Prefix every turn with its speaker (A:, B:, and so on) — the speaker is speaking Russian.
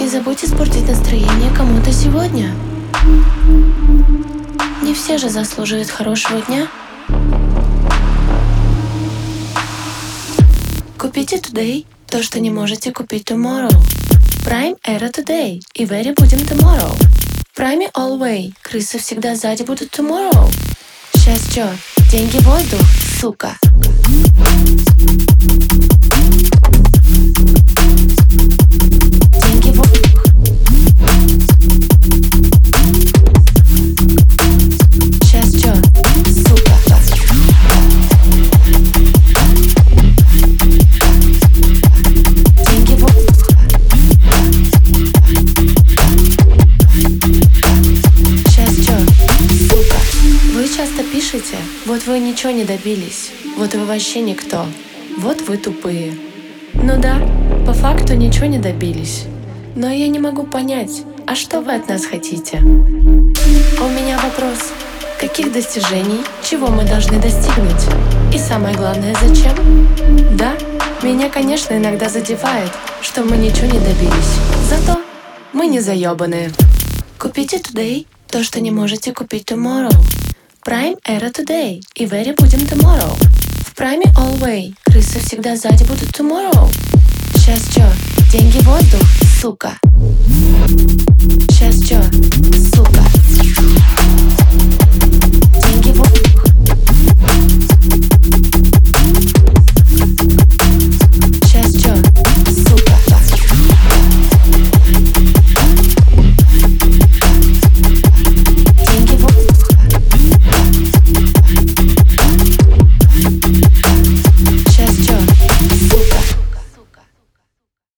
A: забудь испортить настроение кому-то сегодня. Не все же заслуживают хорошего дня. Купите today то, что не можете купить tomorrow. Prime Era today и very будем tomorrow. Prime Always, крысы всегда сзади будут tomorrow. Счастье, деньги, воздух, сука. Деньги, воздух. Счастье, сука. Деньги, воздух. Счастье, сука. Вы часто пишете, вот вы ничего не добились, вот вы вообще никто, вот вы тупые. Ну да, по факту ничего не добились. Но я не могу понять, а что вы от нас хотите? У меня вопрос. Каких достижений, чего мы должны достигнуть? И самое главное, зачем? Да, меня, конечно, иногда задевает, что мы ничего не добились. Зато мы не заебанные. Купите today то, что не можете купить tomorrow. Prime Era today и very будем tomorrow. В Prime Always, крысы всегда сзади будут tomorrow. Счастье, деньги, воздух, сука. Счастье, сука.